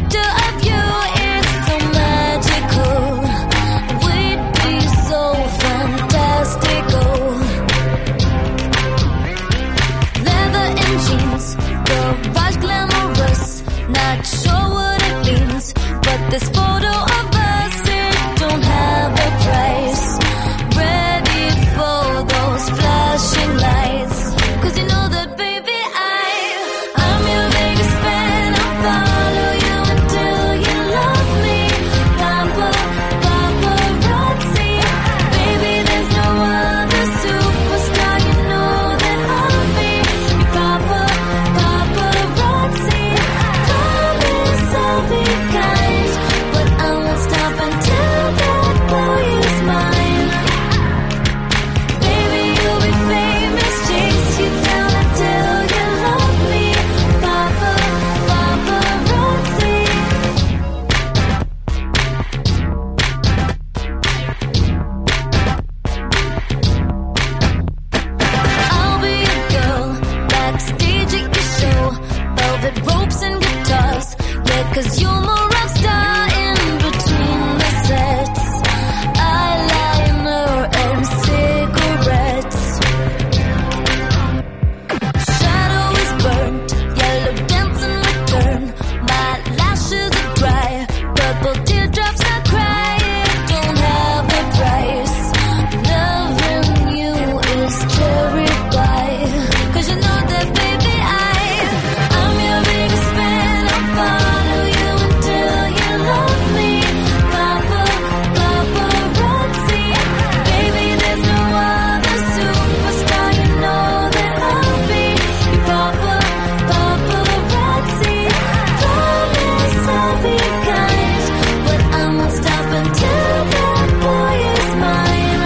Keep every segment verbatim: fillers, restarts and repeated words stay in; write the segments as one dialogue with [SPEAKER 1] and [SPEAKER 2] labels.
[SPEAKER 1] picture of you is so magical. We'd be so fantastical. Leather and jeans, garage glamorous. Not sure what it means, but this photo of us, it don't have a price. Ready for those flashing lights, 'cause you know that baby I, I'm your biggest fan. I'll follow you until you love me. Papa, paparazzi, baby there's no other superstar. You know that I'll be your papa, paparazzi. Promise I'll be kind, but I won't stop until that boy is mine. Baby you'll be famous, chase you down until you love me. Papa, paparazzi. I'll be a girl backstage at your show. Velvet ropes and guitars. Yeah, 'cause you're my rock star in between the sets. Eyeliner and cigarettes. Shadow is burnt, yellow dancing return. My lashes are dry, purple teardrops I cry. It don't have a price. Loving you is cherry pie, 'cause you know that baby I, I'm your biggest fan. I'll follow you until you love me. Papa, paparazzi, baby there's no other superstar. You know that I'll be your papa, paparazzi. Promise I'll be kind, but I won't stop until that boy is mine.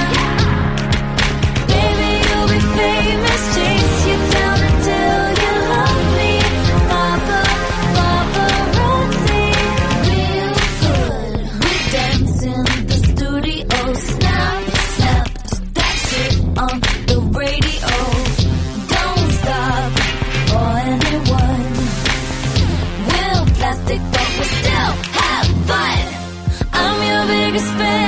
[SPEAKER 1] Baby you'll be famous, chase you down until you love me. Papa, paparazzi. Real good, we dance in the studio. Snap, snap, that shit on the radio. Don't stop for anyone. We're plastic but we still have fun. I'm your biggest fan.